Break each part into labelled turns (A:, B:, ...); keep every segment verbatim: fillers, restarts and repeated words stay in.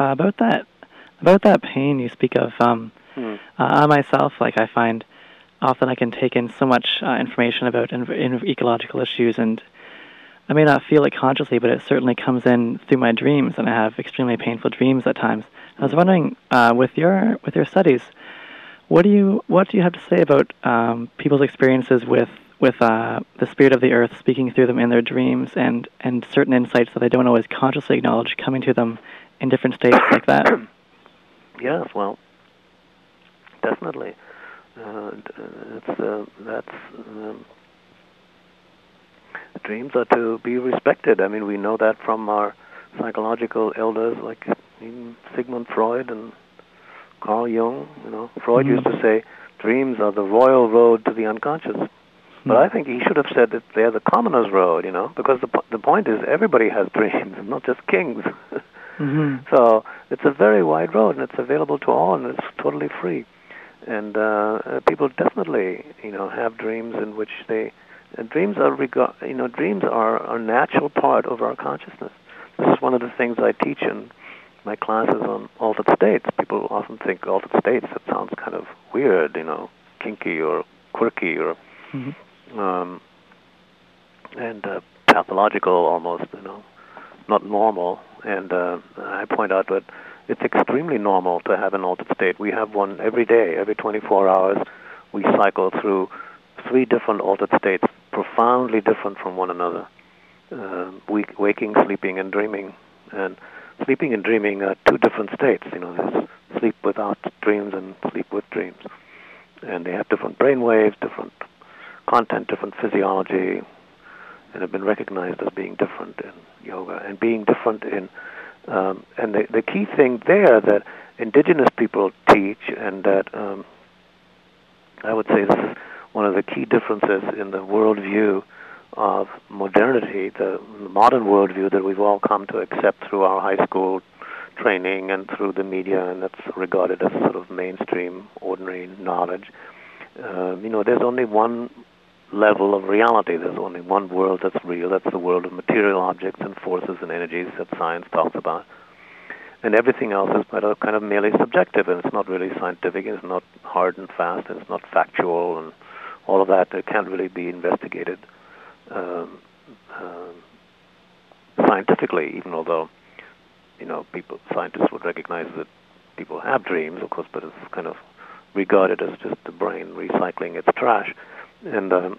A: uh, about that about that pain you speak of. Um,
B: Hmm.
A: uh, I myself, like I find often I can take in so much uh, information about in, in ecological issues, and I may not feel it consciously, but it certainly comes in through my dreams, and I have extremely painful dreams at times. I was
B: Mhm.
A: wondering, uh, with your with your studies, what do you what do you have to say about um, people's experiences with with uh, the spirit of the earth speaking through them in their dreams, and and certain insights that they don't always consciously acknowledge coming to them in different states like that?
B: Yes, well, definitely. Uh, d- it's uh, that's um, dreams are to be respected. I mean, we know that from our psychological elders like even Sigmund Freud and Carl Jung. You know, Freud
A: Mm-hmm.
B: used to say, "Dreams are the royal road to the unconscious." But I think he should have said that they're the commoner's road, you know, because the the point is everybody has dreams, not just kings.
A: Mm-hmm.
B: So it's a very wide road, and it's available to all, and it's totally free. And uh, uh, people definitely, you know, have dreams in which they, uh, dreams are, rega- you know, dreams are a natural part of our consciousness. This is one of the things I teach in my classes on altered states. People often think altered states, that sounds kind of weird, you know, kinky or quirky or
A: Mm-hmm.
B: um, and uh, pathological almost, you know, not normal. And uh, I point out that it's extremely normal to have an altered state. We have one every day, every twenty-four hours. We cycle through three different altered states, profoundly different from one another. Uh, we, waking, sleeping, and dreaming. And sleeping and dreaming are two different states. You know, there's sleep without dreams and sleep with dreams. And they have different brain waves, different content, different physiology, and have been recognized as being different in yoga and being different in um, and the, the key thing there that indigenous people teach, and that um, I would say this is one of the key differences in the worldview of modernity, the, the modern worldview that we've all come to accept through our high school training and through the media, and that's regarded as sort of mainstream, ordinary knowledge. Um, you know, there's only one level of reality. There's only one world that's real. That's the world of material objects and forces and energies that science talks about. And everything else is kind of, kind of merely subjective, and it's not really scientific, it's not hard and fast, and it's not factual, and all of that. It can't really be investigated um, um, scientifically, even although, you know, people, scientists would recognize that people have dreams, of course, but it's kind of regarded as just the brain recycling its trash. And um,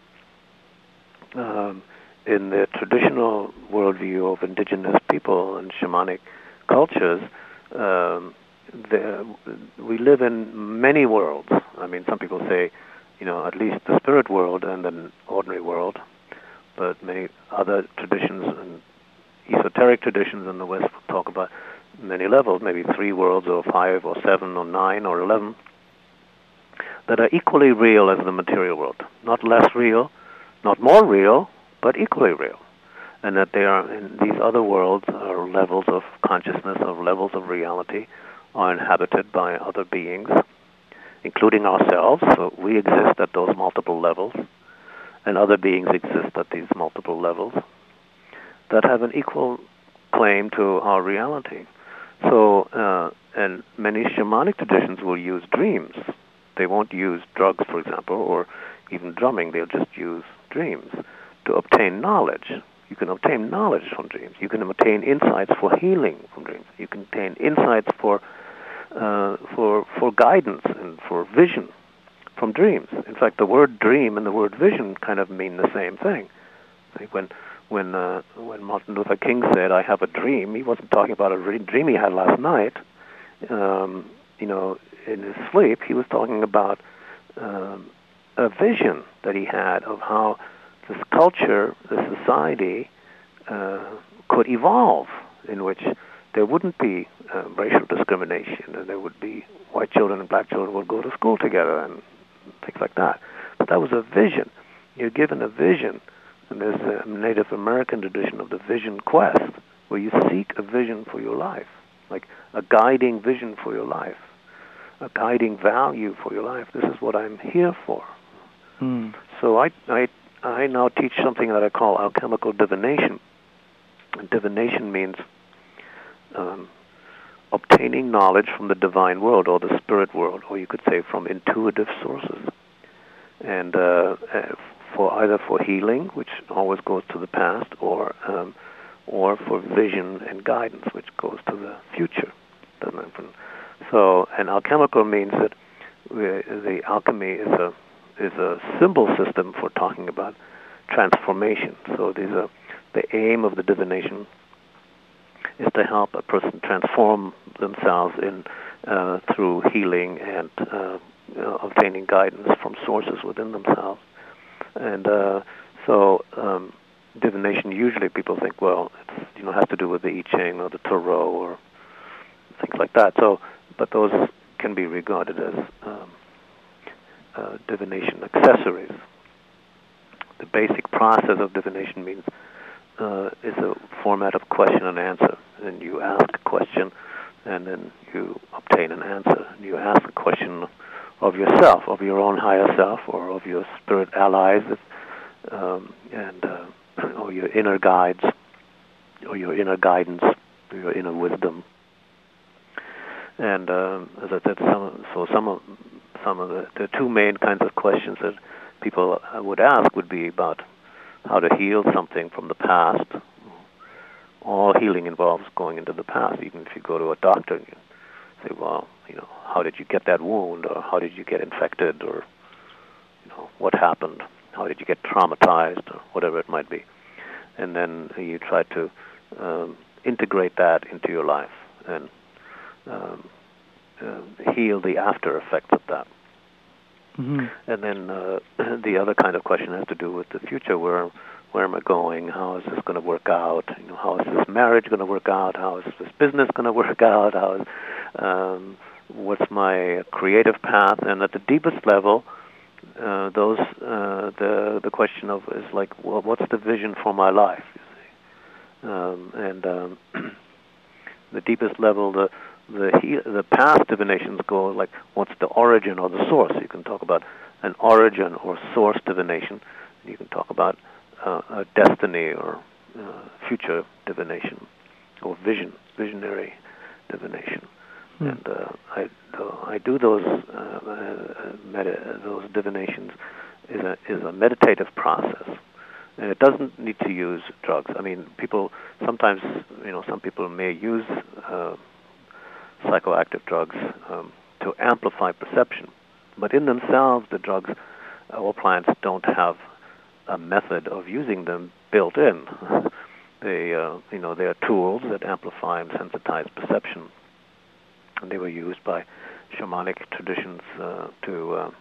B: um, in the traditional worldview of indigenous people and shamanic cultures, um, the, we live in many worlds. I mean, some people say, you know, at least the spirit world and the ordinary world, but many other traditions and esoteric traditions in the West talk about many levels, maybe three worlds or five or seven or nine or eleven, that are equally real as the material world. Not less real, not more real, but equally real. And that they are in these other worlds are levels of consciousness, or levels of reality, are inhabited by other beings, including ourselves. So we exist at those multiple levels, and other beings exist at these multiple levels that have an equal claim to our reality. So, uh, and many shamanic traditions will use dreams. They won't use drugs, for example, or even drumming. They'll just use dreams to obtain knowledge. You can obtain knowledge from dreams. You can obtain insights for healing from dreams. You can obtain insights for uh, for for guidance and for vision from dreams. In fact, the word dream and the word vision kind of mean the same thing. Like when when uh, when Martin Luther King said, "I have a dream," he wasn't talking about a dream he had last night. Um, you know, in his sleep, he was talking about um, a vision that he had of how this culture, this society, uh, could evolve, in which there wouldn't be uh, racial discrimination, and there would be white children and black children would go to school together, and things like that. But that was a vision. You're given a vision, and there's a Native American tradition of the vision quest, where you seek a vision for your life, like a guiding vision for your life, a guiding value for your life. This is what I'm here for.
A: Mm.
B: So I, I, I now teach something that I call alchemical divination. And divination means um, obtaining knowledge from the divine world or the spirit world, or you could say from intuitive sources. And uh, for either for healing, which always goes to the past, or um, or for vision and guidance, which goes to the future. Doesn't it? So, an alchemical means that the alchemy is a is a symbol system for talking about transformation. So, these are the aim of the divination is to help a person transform themselves in uh, through healing and uh, you know, obtaining guidance from sources within themselves. And uh, so, um, divination, usually people think, well, it's, you know, has to do with the I Ching or the Tarot or things like that. So, but those can be regarded as um, uh, divination accessories. The basic process of divination means uh, is a format of question and answer. And you ask a question, and then you obtain an answer. And you ask a question of yourself, of your own higher self, or of your spirit allies, um, and uh, or your inner guides, or your inner guidance, or your inner wisdom. And um, as I said, some, so some of some of the, the two main kinds of questions that people would ask would be about how to heal something from the past. All healing involves going into the past. Even if you go to a doctor and you say, well, you know, how did you get that wound, or how did you get infected, or you know, what happened? How did you get traumatized, or whatever it might be? And then you try to um, integrate that into your life and um, uh, heal the after effects of that.
A: Mm-hmm.
B: And then uh, the other kind of question has to do with the future. Where where am I going? How is this going to work out? You know, how is this marriage going to work out? How is this business going to work out? How is um, what's my creative path? And at the deepest level, uh, those uh, the the question of is like, well, what's the vision for my life? You see, um, and um, the deepest level, the the he, the past divinations go like, what's the origin or the source? You can talk about an origin or source divination. You can talk about uh, a destiny or uh, future divination, or vision, visionary divination. Hmm. And uh, I uh, I do those uh, uh, med- those divinations is a is a meditative process. And it doesn't need to use drugs. I mean, people sometimes, you know, some people may use uh, psychoactive drugs um, to amplify perception, but in themselves, the drugs uh, or plants don't have a method of using them built in. They, uh, you know, they are tools that amplify and sensitize perception, and they were used by shamanic traditions uh, to uh,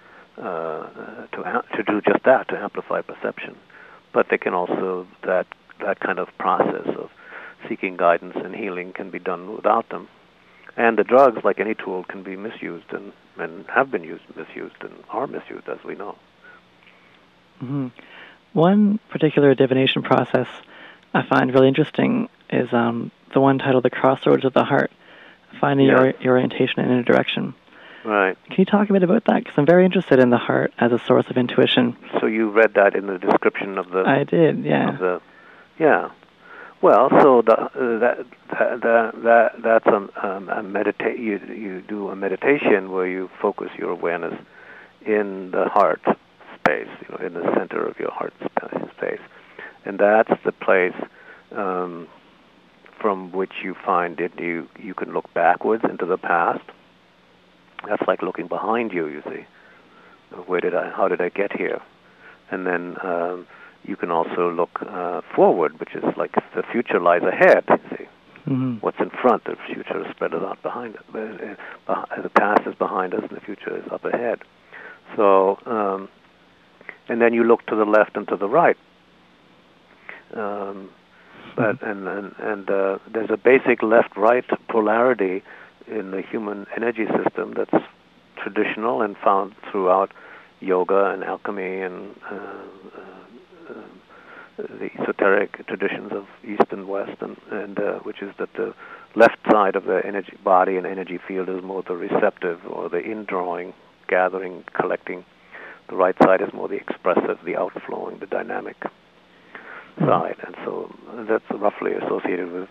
B: uh, to to do just that, to amplify perception. But they can also, that that kind of process of seeking guidance and healing can be done without them. And the drugs, like any tool, can be misused and, and have been used, misused, and are misused, as we know.
A: Mm-hmm. One particular divination process I find really interesting is um, the one titled The Crossroads of the Heart, finding yes. your, your orientation in a direction.
B: Right.
A: Can you talk a bit about that? Because I'm very interested in the heart as a source of intuition.
B: So you read that in the description of the...
A: I did, yeah.
B: Of the, yeah. Well, so the, uh, that, that that that's a, um, a medita- you, you do a meditation where you focus your awareness in the heart space, you know, in the center of your heart space. And that's the place um, from which you find it. You, you can look backwards into the past. That's like looking behind you, you see. Where did I, how did I get here? And then um, you can also look uh, forward, which is like the future lies ahead, you see. Mm-hmm. What's in front, the future is spread out behind us. The past is behind us and the future is up ahead. So, um, and then you look to the left and to the right. Um, but and and, and uh, there's a basic left-right polarity in the human energy system that's traditional and found throughout yoga and alchemy and uh, uh, uh, the esoteric traditions of East and West, and, and uh, which is that the left side of the energy body and energy field is more the receptive or the indrawing, gathering, collecting. The right side is more the expressive, the outflowing, the dynamic side, and so that's roughly associated with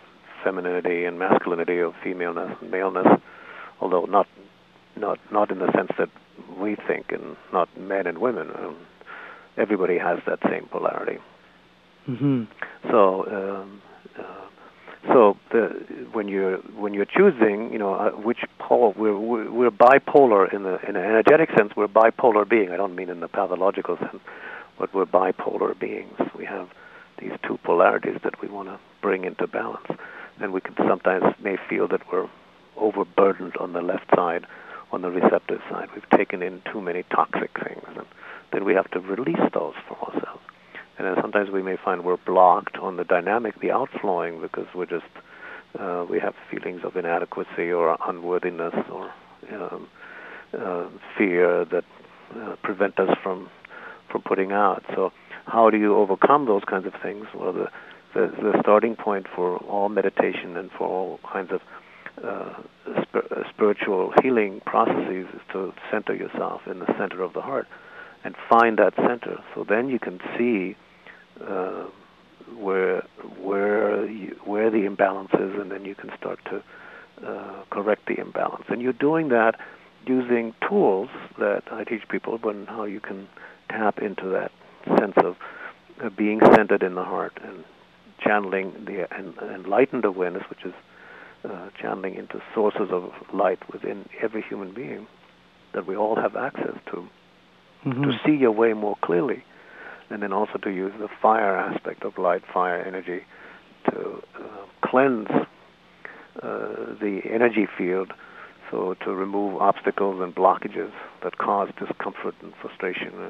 B: femininity and masculinity, of femaleness and maleness, although not not not in the sense that we think, and not men and women. Um, everybody has that same polarity.
A: Mm-hmm.
B: So, um, uh, so the, when you're when you're choosing, you know, uh, which pole, we're, we're we're bipolar in the in an energetic sense. We're a bipolar being. I don't mean in the pathological sense, but we're bipolar beings. We have these two polarities that we want to bring into balance, and we can sometimes may feel that we're overburdened on the left side, on the receptive side. We've taken in too many toxic things, and then we have to release those from ourselves. And then sometimes we may find we're blocked on the dynamic, the outflowing, because we're just, uh, we have feelings of inadequacy or unworthiness or um, uh, fear that uh, prevent us from, from putting out. So how do you overcome those kinds of things? Well, the, the, the starting point for all meditation and for all kinds of uh, sp- spiritual healing processes is to center yourself in the center of the heart and find that center. So then you can see Uh, where where you, where the imbalance is, and then you can start to uh, correct the imbalance. And you're doing that using tools that I teach people, but how you can tap into that sense of uh, being centered in the heart and channeling the en- enlightened awareness, which is uh, channeling into sources of light within every human being that we all have access to, mm-hmm. to see your way more clearly. And then also to use the fire aspect of light, fire energy, to uh, cleanse uh, the energy field, so to remove obstacles and blockages that cause discomfort and frustration and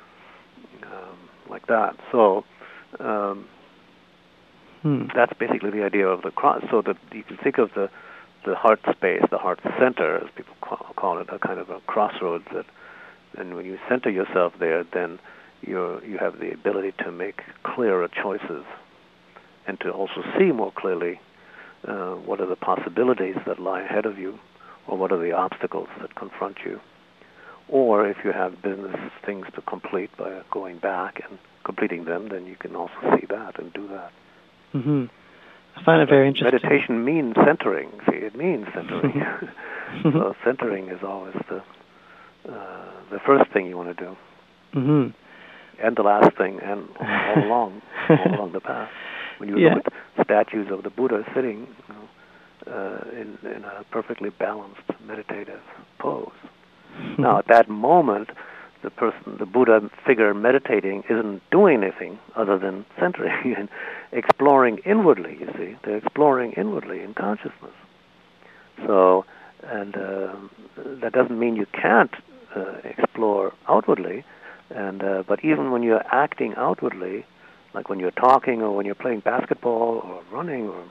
B: um, like that. So um, hmm. that's basically the idea of the cross. So that you can think of the the heart space, the heart center, as people call, call it, a kind of a crossroads. That, and when you center yourself there, then you you have the ability to make clearer choices, and to also see more clearly uh, what are the possibilities that lie ahead of you, or what are the obstacles that confront you. Or if you have business things to complete by going back and completing them, then you can also see that and do that.
A: Mm-hmm. I find it very interesting.
B: Meditation means centering. See, it means centering. So centering is always the uh, the first thing you want to do. Mm-hmm. And the last thing, and all along, all along the path. When you yeah. look at statues of the Buddha sitting, you know, uh, in, in a perfectly balanced meditative pose. Now, at that moment, the person, the Buddha figure meditating, isn't doing anything other than centering and exploring inwardly. You see, they're exploring inwardly in consciousness. So, and uh, that doesn't mean you can't uh, explore outwardly. And uh, but even when you're acting outwardly, like when you're talking or when you're playing basketball or running, or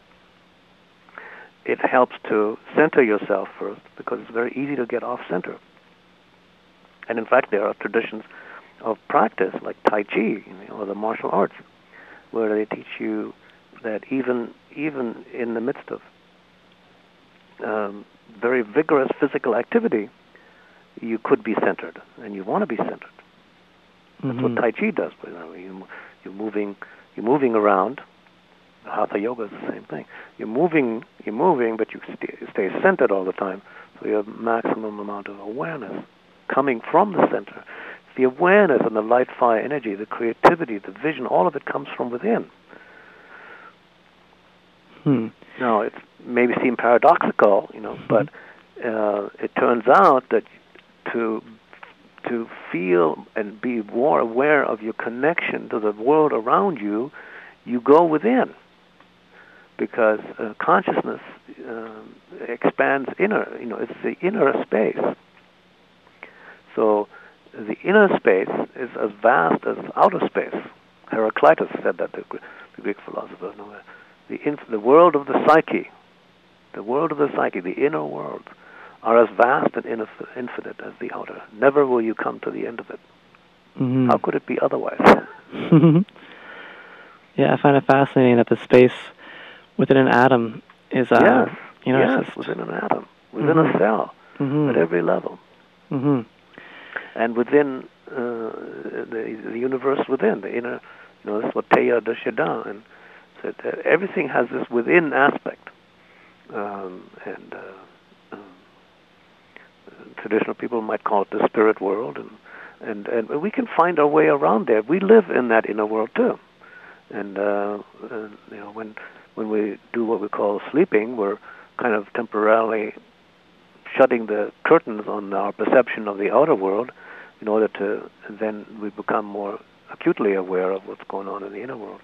B: it helps to center yourself first, because it's very easy to get off center. And in fact, there are traditions of practice like Tai Chi, you know, or the martial arts, where they teach you that even even in the midst of um, very vigorous physical activity, you could be centered, and you want to be centered. That's mm-hmm. what Tai Chi does. You know, you, you're moving, you're moving around. Hatha Yoga is the same thing. You're moving, you're moving, but you stay, stay centered all the time. So you have maximum amount of awareness coming from the center. The awareness and the light, fire, energy, the creativity, the vision, all of it comes from within. Hmm. Now, it maybe seem paradoxical, you know, mm-hmm. but uh, it turns out that to to feel and be more aware of your connection to the world around you, you go within, because uh, consciousness uh, expands inner. You know, it's the inner space. So the inner space is as vast as outer space. Heraclitus said that, the, the Greek philosopher. No, the inf- the world of the psyche, the world of the psyche, the inner world, are as vast and inf- infinite as the outer. Never will you come to the end of it. Mm-hmm. How could it be otherwise?
A: Yeah, I find it fascinating that the space within an atom is, uh,
B: yes,
A: you know,
B: yes,
A: just
B: within an atom, within
A: mm-hmm.
B: a cell, mm-hmm. at every level, mm-hmm. and within uh, the, the universe within the inner. You know, that's what Teilhard de Chardin and said. That everything has this within aspect. um, and uh, um, traditional people might call it the spirit world, and, and and we can find our way around there. We live in that inner world too, and uh, uh, you know when when we do what we call sleeping, we're kind of temporarily shutting the curtains on our perception of the outer world, in order to then we become more acutely aware of what's going on in the inner world.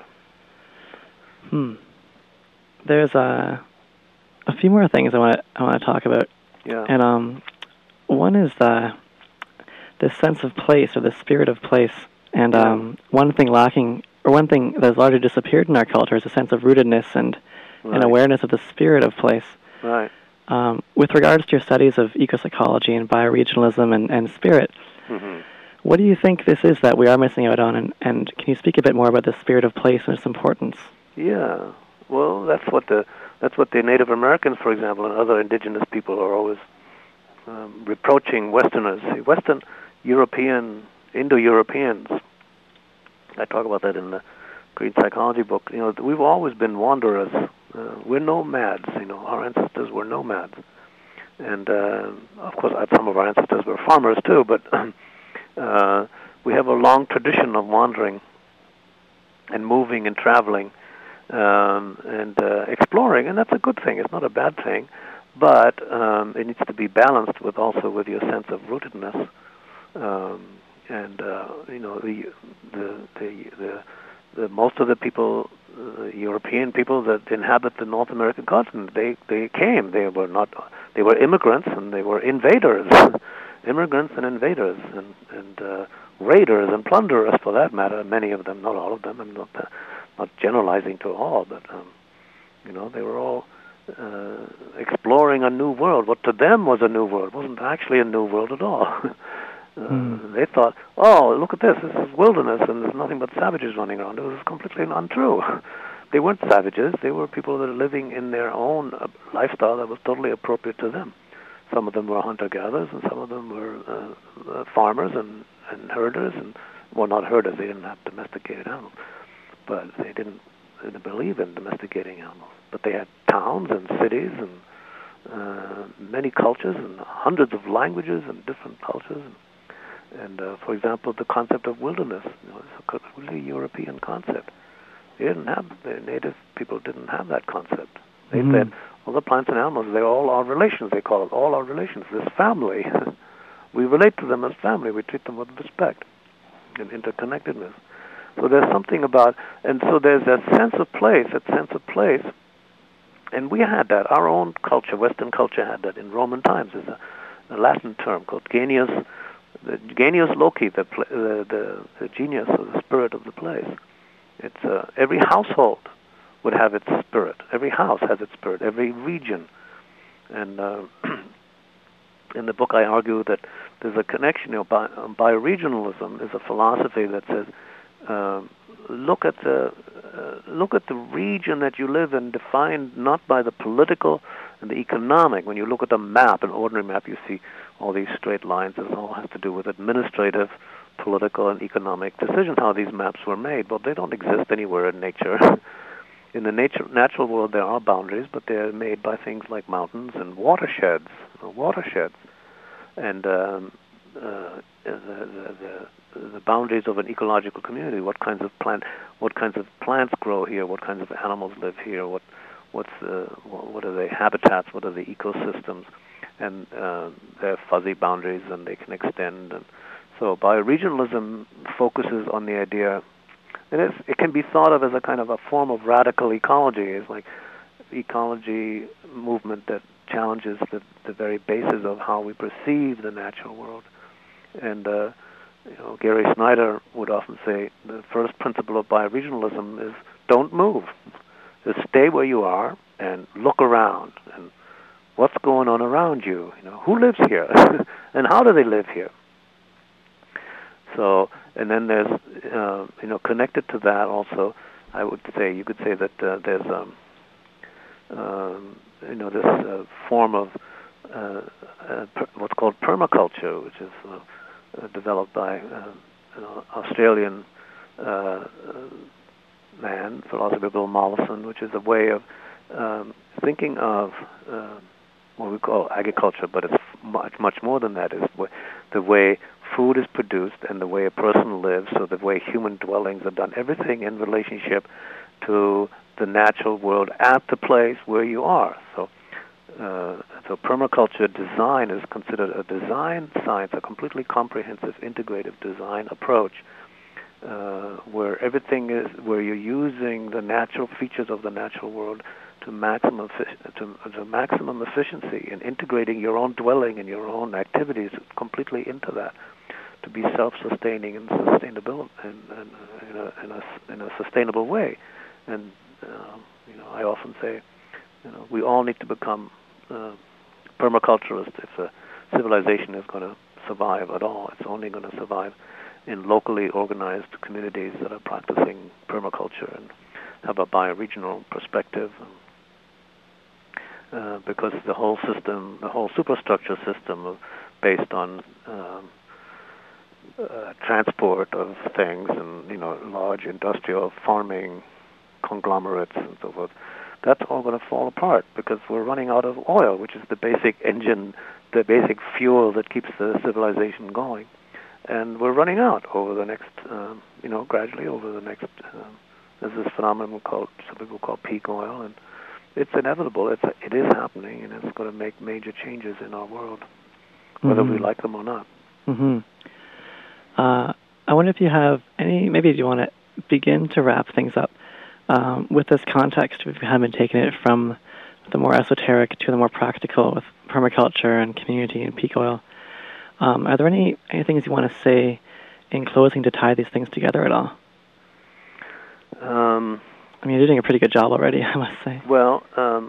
A: Hmm. There's a a few more things I want to I want to talk about.
B: Yeah.
A: And um, one is the this sense of place, or the spirit of place. And
B: Yeah.
A: um, one thing lacking, or one thing that's largely disappeared in our culture, is a sense of rootedness and
B: Right.
A: an awareness of the spirit of place.
B: Right.
A: Um, with regards to your studies of ecopsychology and bioregionalism and, and spirit,
B: Mm-hmm.
A: what do you think this is that we are missing out on? And, and can you speak a bit more about the spirit of place and its importance?
B: Yeah. Well, that's what the that's what the Native Americans, for example, and other indigenous people are always um, reproaching Westerners. See, Western European, Indo-Europeans. I talk about that in the Green Psychology book. You know, we've always been wanderers. Uh, we're nomads. You know, our ancestors were nomads, and uh, of course, some of our ancestors were farmers too. But uh, we have a long tradition of wandering and moving and traveling. Um, and uh, exploring, and that's a good thing. It's not a bad thing, but um, it needs to be balanced with also with your sense of rootedness. Um, and uh, you know, the the the the, the most of the people, uh, European people that inhabit the North American continent, they they came. They were not. They were immigrants, and they were invaders, immigrants and invaders, and and uh, raiders and plunderers, for that matter. Many of them, not all of them. I'm not. Uh, Not generalizing to all, but um, you know, they were all uh, exploring a new world. What to them was a new world wasn't actually a new world at all. uh,
A: Mm.
B: They thought, "Oh, look at this! This is wilderness, and there's nothing but savages running around." It was completely untrue. They weren't savages. They were people that are living in their own uh, lifestyle that was totally appropriate to them. Some of them were hunter-gatherers, and some of them were uh, uh, farmers and, and herders, and well, not herders. They didn't have domesticated animals. But they didn't, they didn't believe in domesticating animals. But they had towns and cities and uh, many cultures and hundreds of languages and different cultures. And, and uh, for example, the concept of wilderness, you know, it's a completely European concept. They didn't have, the native people didn't have that concept. They
A: Mm-hmm.
B: said, well, the plants and animals, they're all our relations, they call it, all our relations, this family. We relate to them as family. We treat them with respect and interconnectedness. So there's something about, and so there's that sense of place, that sense of place, and we had that. Our own culture, Western culture, had that. In Roman times, there's a, a Latin term called genius, the genius loci, the, the the the genius or the spirit of the place. It's uh, every household would have its spirit. Every house has its spirit. Every region, and uh, in the book I argue that there's a connection. You know, bi- bioregionalism is a philosophy that says, Um, look at the uh, look at the region that you live in, defined not by the political and the economic. When you look at the map, an ordinary map, you see all these straight lines. It all has to do with administrative, political, and economic decisions. How these maps were made, but they don't exist anywhere in nature. In the nature, natural world, there are boundaries, but they're made by things like mountains and watersheds. Watersheds, and um, uh, the, the, the the boundaries of an ecological community. What kinds of plant, what kinds of plants grow here? What kinds of animals live here? What, what's the, what are the habitats? What are the ecosystems? And uh, they're fuzzy boundaries, and they can extend. And so, bioregionalism focuses on the idea, and it's, it can be thought of as a kind of a form of radical ecology. It's like ecology movement that challenges the, the very basis of how we perceive the natural world. And uh, you know, Gary Snyder would often say the first principle of bioregionalism is don't move. Just stay where you are and look around and what's going on around you. You know, who lives here and how do they live here? So, and then there's, uh, you know, connected to that also, I would say, you could say that uh, there's, um, um, you know, this uh, form of uh, uh, per- what's called permaculture, which is uh, Uh, developed by uh, an Australian uh, man, philosopher Bill Mollison, which is a way of um, thinking of uh, what we call agriculture, but it's much, much more than that, is the way food is produced and the way a person lives, so the way human dwellings are done, everything in relationship to the natural world at the place where you are. So, uh, so permaculture design is considered a design science, a completely comprehensive, integrative design approach, uh, where everything is, where you're using the natural features of the natural world to maximum to, to maximum efficiency, and integrating your own dwelling and your own activities completely into that, to be self-sustaining and sustainable and, and uh, in, a, in a in a sustainable way. And uh, you know, I often say, you know, we all need to become uh, permaculturists if a civilization is going to survive at all. It's only going to survive in locally organized communities that are practicing permaculture and have a bioregional perspective. Uh, because the whole system, the whole superstructure system of, based on um, uh, transport of things and, you know, large industrial farming conglomerates and so forth, that's all going to fall apart because we're running out of oil, which is the basic engine, the basic fuel that keeps the civilization going. And we're running out over the next, um, you know, gradually over the next, um, there's this phenomenon called, some people call peak oil, and it's inevitable. It's it is happening, and it's going to make major changes in our world, whether mm-hmm. we like them or not.
A: Mm-hmm. Uh, I wonder if you have any. Maybe you want to begin to wrap things up um, with this context. If you haven't taken it from the more esoteric to the more practical with permaculture and community and peak oil, um, are there any any things you want to say in closing to tie these things together at all?
B: Um.
A: I mean, you're doing a pretty good job already, I must say.
B: Well, um,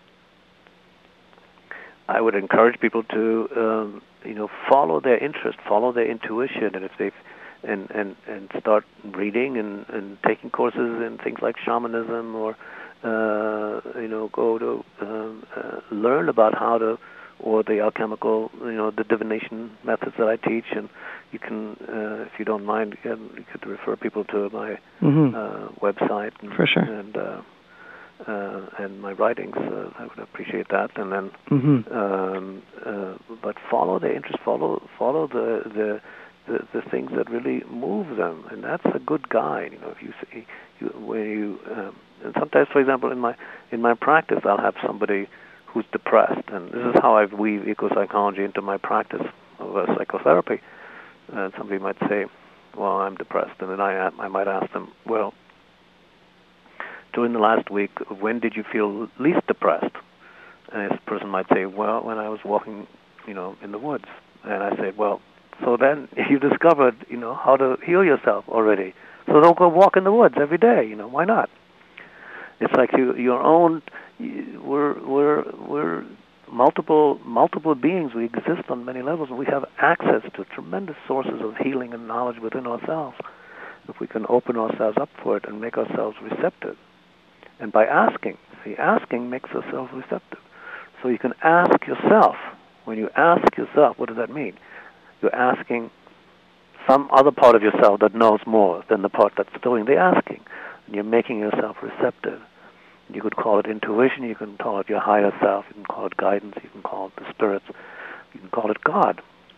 B: I would encourage people to, um, you know, follow their interest, follow their intuition, and if they, and and and start reading and, and taking courses in things like shamanism, or, uh, you know, go to um, uh, learn about how to, or the alchemical, you know, the divination methods that I teach, and you can, uh, if you don't mind, you could refer people to my mm-hmm. uh, website and,
A: For sure.
B: and uh, uh, and my writings. Uh, I would appreciate that. And then,
A: mm-hmm.
B: um, uh, but follow their interest, follow follow the, the the the things that really move them, and that's a good guide. You know, if you see, you, when you, um, and sometimes, for example, in my in my practice, I'll have somebody who's depressed, and this is how I weave eco-psychology into my practice of uh, psychotherapy. Uh, somebody might say, well, I'm depressed, and then I, I might ask them, well, during the last week, when did you feel least depressed? And this person might say, well, when I was walking, you know, in the woods. And I say, well, so then you discovered, you know, how to heal yourself already. So don't go walk in the woods every day, you know, why not? It's like you, your own, we're, we're, we're multiple, multiple beings. We exist on many levels, and we have access to tremendous sources of healing and knowledge within ourselves. If we can open ourselves up for it and make ourselves receptive. And by asking, see, asking makes ourselves receptive. So you can ask yourself. When you ask yourself, what does that mean? You're asking some other part of yourself that knows more than the part that's doing the asking. And you're making yourself receptive. You could call it intuition, you can call it your higher self, you can call it guidance, you can call it the spirits, you can call it God.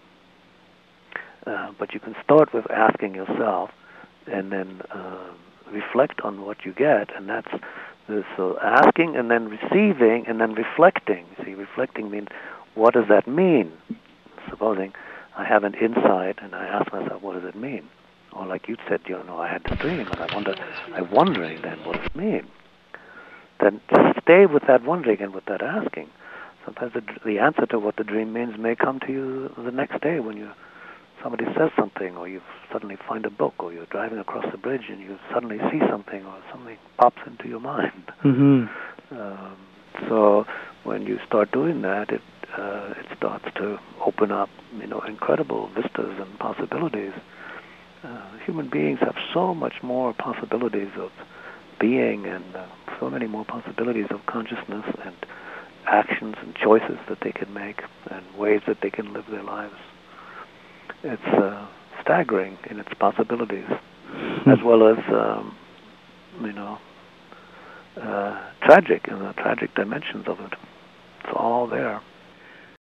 B: Uh, but you can start with asking yourself and then uh, reflect on what you get, and that's the, so asking and then receiving and then reflecting. See, reflecting means, what does that mean? Supposing I have an insight and I ask myself, what does it mean? Or like you said, you know, I had this dream, and I wonder, I'm wondering then, what does it mean? Then just stay with that wondering and with that asking. Sometimes the, the answer to what the dream means may come to you the next day when you somebody says something, or you suddenly find a book, or you're driving across the bridge and you suddenly see something, or something pops into your mind.
A: Mm-hmm.
B: Um, so when you start doing that, it uh, it starts to open up, you know, incredible vistas and possibilities. Uh, human beings have so much more possibilities of being, and uh, so many more possibilities of consciousness and actions and choices that they can make, and ways that they can live their lives. It's uh, staggering in its possibilities, as well as, um, you know, uh, tragic and the tragic dimensions of it. It's all there.